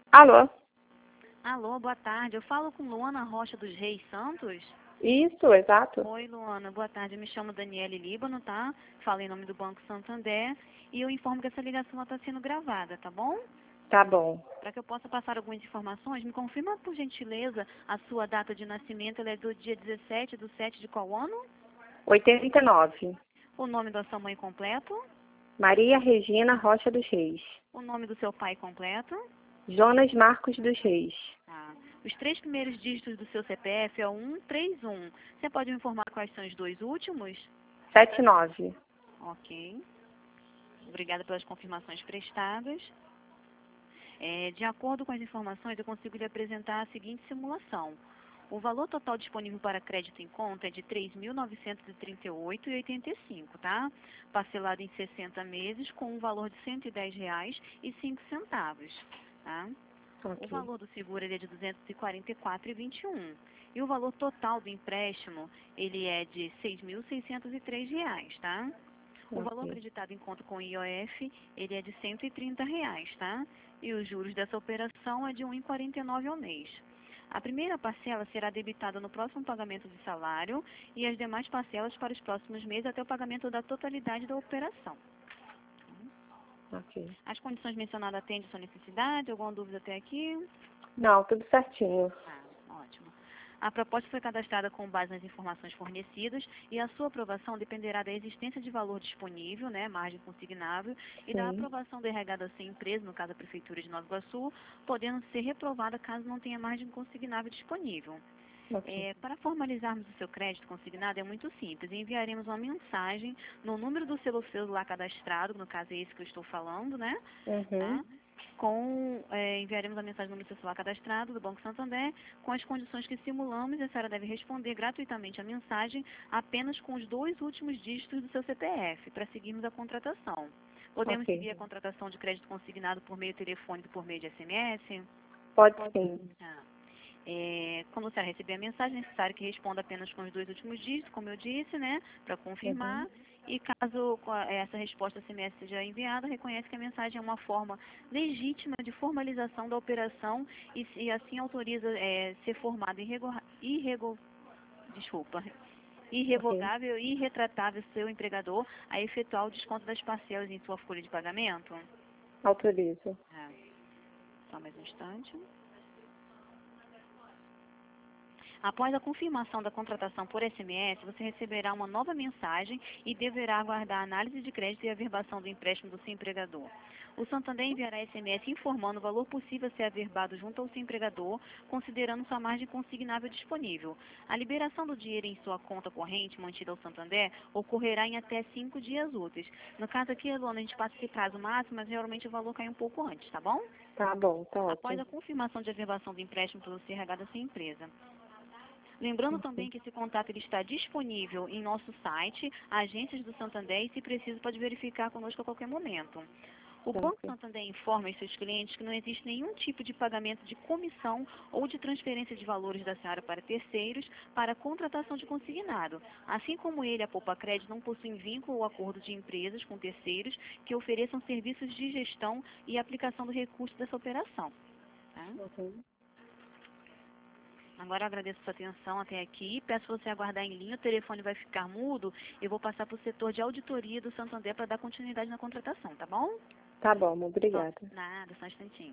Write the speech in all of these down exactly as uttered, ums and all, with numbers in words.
Alô? Alô, boa tarde. Eu falo com Luana Rocha dos Reis Santos? Isso, exato. Oi, Luana. Boa tarde. Eu me chamo Daniele Líbano, tá? Falo em nome do Banco Santander. E eu informo que essa ligação está sendo gravada, tá bom? Tá bom. Para que eu possa passar algumas informações, me confirma, por gentileza, a sua data de nascimento. Ela é do dia dezessete do sete de qual ano? oitenta e nove. O nome da sua mãe completo? Maria Regina Rocha dos Reis. O nome do seu pai completo? Jonas Marcos dos Reis. Tá. Os três primeiros dígitos do seu C P F é o cento e trinta e um. Você pode me informar quais são os dois últimos? setenta e nove. Ok. Obrigada pelas confirmações prestadas. É, de acordo com as informações, eu consigo lhe apresentar a seguinte simulação. O valor total disponível para crédito em conta é de três mil novecentos e trinta e oito reais e oitenta e cinco centavos, tá? Parcelado em sessenta meses com um valor de cento e dez reais e cinco centavos, tá? Ok. O valor do seguro ele é de duzentos e quarenta e quatro reais e vinte e um centavos. E o valor total do empréstimo, ele é de seis mil seiscentos e três reais, tá? O valor Ok. acreditado em conta com I O F, ele é de cento e trinta reais, tá? E os juros dessa operação é de um real e quarenta e nove centavos ao mês. A primeira parcela será debitada no próximo pagamento de salário e as demais parcelas para os próximos meses até o pagamento da totalidade da operação. Ok. As condições mencionadas atendem a sua necessidade? Alguma dúvida até aqui? Não, tudo certinho. Ah, ótimo. A proposta foi cadastrada com base nas informações fornecidas e a sua aprovação dependerá da existência de valor disponível, né, margem consignável, e da Sim. aprovação do R H da sua empresa, no caso a Prefeitura de Nova Iguaçu, podendo ser reprovada caso não tenha margem consignável disponível. Ok. É, para formalizarmos o seu crédito consignado é muito simples. Enviaremos uma mensagem no número do seu celular cadastrado, no caso é esse que eu estou falando, né? Uhum. Tá? Com, é, enviaremos a mensagem no número do seu celular cadastrado do Banco Santander com as condições que simulamos e a senhora deve responder gratuitamente a mensagem apenas com os dois últimos dígitos do seu C P F para seguirmos a contratação. Podemos Ok. seguir a contratação de crédito consignado por meio telefônico, por meio de S M S? Pode sim. Ah. É, quando a senhora receber a mensagem, é necessário que responda apenas com os dois últimos dígitos, como eu disse, né, para confirmar. Uhum. E caso essa resposta S M S seja enviada, reconhece que a mensagem é uma forma legítima de formalização da operação e, e assim autoriza é, ser formado irrego, irrego, desculpa, Ok. irrevogável e irretratável seu empregador a efetuar o desconto das parcelas em sua folha de pagamento. Autorizo. É, só mais um instante. Após a confirmação da contratação por S M S, você receberá uma nova mensagem e deverá aguardar a análise de crédito e a averbação do empréstimo do seu empregador. O Santander enviará S M S informando o valor possível a ser averbado junto ao seu empregador, considerando sua margem consignável disponível. A liberação do dinheiro em sua conta corrente, mantida ao Santander, ocorrerá em até cinco dias úteis. No caso aqui, Luana, a gente passa esse prazo máximo, mas geralmente o valor cai um pouco antes, tá bom? Tá bom, tá Após ótimo. a confirmação de averbação do empréstimo pelo C R H da sua empresa. Lembrando também que esse contato ele está disponível em nosso site, Agências do Santander, e se preciso pode verificar conosco a qualquer momento. O Banco Ok. Santander informa aos seus clientes que não existe nenhum tipo de pagamento de comissão ou de transferência de valores da senhora para terceiros para a contratação de consignado. Assim como ele, a Poupa Crédito, não possui vínculo ou acordo de empresas com terceiros que ofereçam serviços de gestão e aplicação do recurso dessa operação. Tá? Uhum. Agora eu agradeço a sua atenção até aqui. Peço você aguardar em linha, o telefone vai ficar mudo. Eu vou passar para o setor de auditoria do Santander para dar continuidade na contratação, tá bom? Tá bom, Só, obrigada. nada, só um instantinho.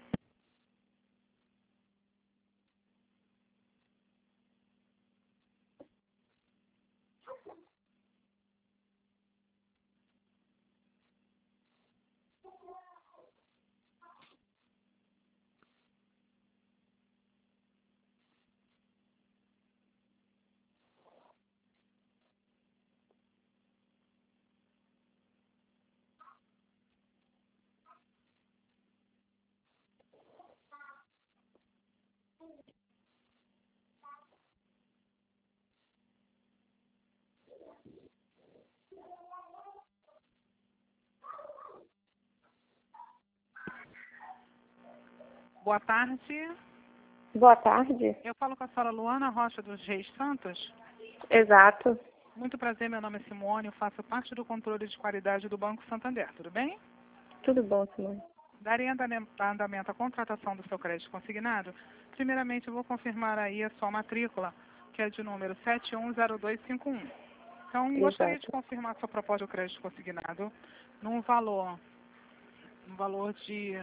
Boa tarde. Boa tarde. Eu falo com a senhora Luana Rocha dos Reis Santos. Exato. Muito prazer, meu nome é Simone, eu faço parte do controle de qualidade do Banco Santander, tudo bem? Tudo bom, Simone? darei andamento andamento à contratação do seu crédito consignado. Primeiramente, eu vou confirmar aí a sua matrícula, que é de número sete um zero dois cinco um. Então, gostaria de Exato. confirmar a sua proposta de crédito consignado num valor, no valor de,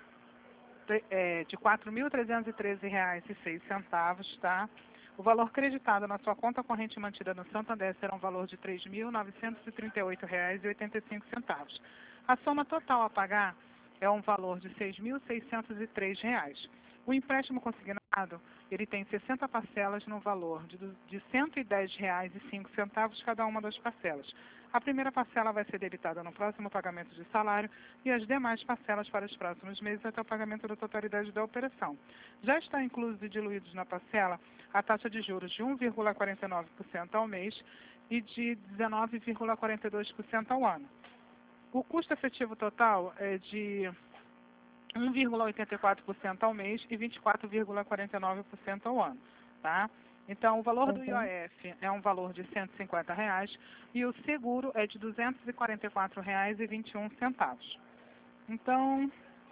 é, de quatro mil trezentos e treze reais e seis centavos, tá? O valor creditado na sua conta corrente mantida no Santander será um valor de três mil novecentos e trinta e oito reais e oitenta e cinco centavos. A soma total a pagar é um valor de seis mil seiscentos e três reais. O empréstimo consignado, ele tem sessenta parcelas no valor de, de cento e dez reais e cinco centavos cada uma das parcelas. A primeira parcela vai ser debitada no próximo pagamento de salário e as demais parcelas para os próximos meses até o pagamento da totalidade da operação. Já está incluso e diluídos na parcela a taxa de juros de um vírgula quarenta e nove por cento ao mês e de dezenove vírgula quarenta e dois por cento ao ano. O custo efetivo total é de um vírgula oitenta e quatro por cento ao mês e vinte e quatro vírgula quarenta e nove por cento ao ano, tá? Então, o valor do Uhum. I O F é um valor de cento e cinquenta reais e o seguro é de duzentos e quarenta e quatro reais e vinte e um centavos. Então,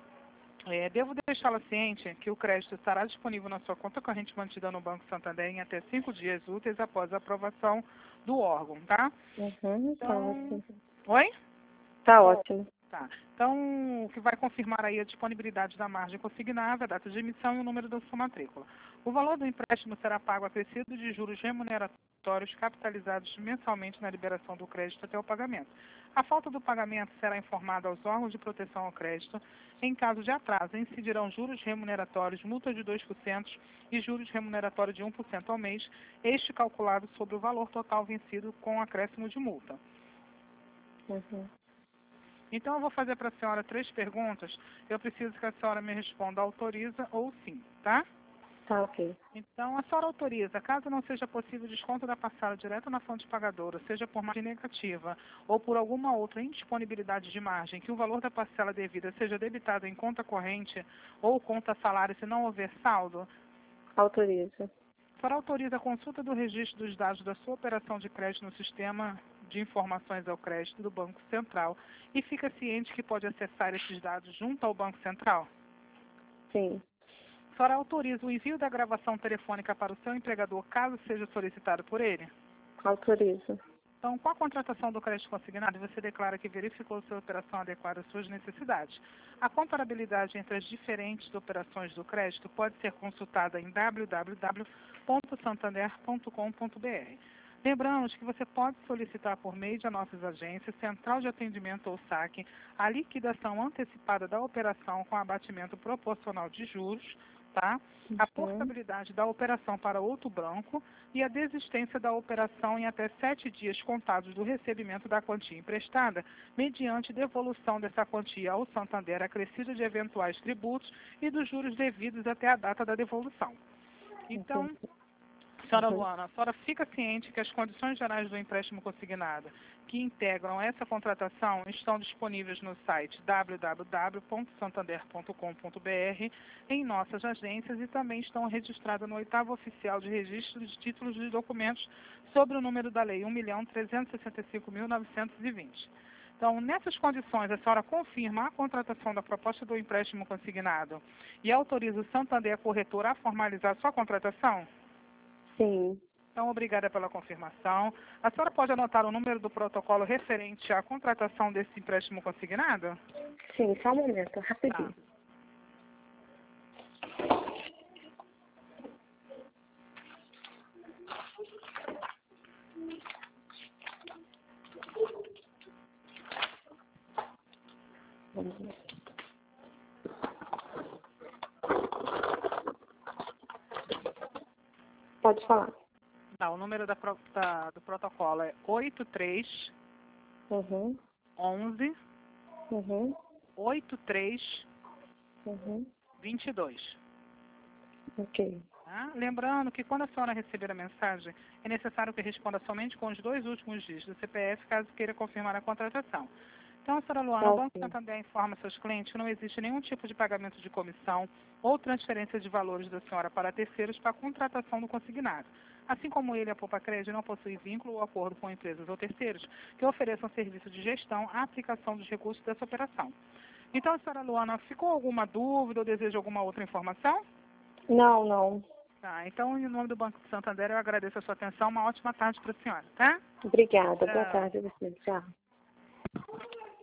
é, devo deixá-la ciente que o crédito estará disponível na sua conta corrente mantida no Banco Santander em até cinco dias úteis após a aprovação do órgão, tá? Uhum. Tá Então, ótimo. oi? Tá ótimo. Tá. Então, o que vai confirmar aí a disponibilidade da margem consignada, a data de emissão e o número da sua matrícula. O valor do empréstimo será pago acrescido de juros remuneratórios capitalizados mensalmente na liberação do crédito até o pagamento. A falta do pagamento será informada aos órgãos de proteção ao crédito. Em caso de atraso, incidirão juros remuneratórios, multa de dois por cento e juros remuneratórios de um por cento ao mês, este calculado sobre o valor total vencido com acréscimo de multa. Uhum. Então, eu vou fazer para a senhora três perguntas. Eu preciso que a senhora me responda autoriza ou sim, tá? Tá ok. Então, a senhora autoriza, caso não seja possível desconto da parcela direto na fonte pagadora, seja por margem negativa ou por alguma outra indisponibilidade de margem, que o valor da parcela devida seja debitado em conta corrente ou conta salário se não houver saldo? Autoriza. A senhora autoriza a consulta do registro dos dados da sua operação de crédito no sistema de informações ao crédito do Banco Central e fica ciente que pode acessar esses dados junto ao Banco Central? Sim. A senhora autoriza o envio da gravação telefônica para o seu empregador caso seja solicitado por ele? Autoriza. Então, com a contratação do crédito consignado, você declara que verificou sua operação adequada às suas necessidades. A comparabilidade entre as diferentes operações do crédito pode ser consultada em w w w ponto santander ponto com ponto b r. Lembramos que você pode solicitar por meio de nossas agências, central de atendimento ou saque, a liquidação antecipada da operação com abatimento proporcional de juros, tá? A portabilidade da operação para outro banco e a desistência da operação em até sete dias contados do recebimento da quantia emprestada, mediante devolução dessa quantia ao Santander acrescida de eventuais tributos e dos juros devidos até a data da devolução. Então, senhora Luana, a senhora fica ciente que as condições gerais do empréstimo consignado que integram essa contratação estão disponíveis no site w w w ponto santander ponto com ponto b r, em nossas agências e também estão registradas no oitavo oficial de registro de títulos de documentos sobre o número da lei um milhão trezentos e sessenta e cinco mil novecentos e vinte. Então, nessas condições, a senhora confirma a contratação da proposta do empréstimo consignado e autoriza o Santander Corretor a formalizar sua contratação? Sim. Então, obrigada pela confirmação. A senhora pode anotar o número do protocolo referente à contratação desse empréstimo consignado? Sim, só um momento, rapidinho. Tá. Vamos ver. Pode falar. Tá, o número da, pro- da- do protocolo é oito três Uhum. onze Uhum. oito três Uhum. vinte e dois. Ok. Tá? Lembrando que quando a senhora receber a mensagem, é necessário que responda somente com os dois últimos dígitos do C P F, caso queira confirmar a contratação. Então, senhora Luana, o Ok. Banco Santander informa seus clientes que não existe nenhum tipo de pagamento de comissão ou transferência de valores da senhora para terceiros para a contratação do consignado. Assim como ele, a Poupa Crédito, não possui vínculo ou acordo com empresas ou terceiros que ofereçam serviço de gestão à aplicação dos recursos dessa operação. Então, senhora Luana, ficou alguma dúvida ou deseja alguma outra informação? Não, não. Tá, então, em nome do Banco do Santander, eu agradeço a sua atenção. Uma ótima tarde para a senhora, tá? Obrigada. Boa Tchau. tarde a você. Tchau.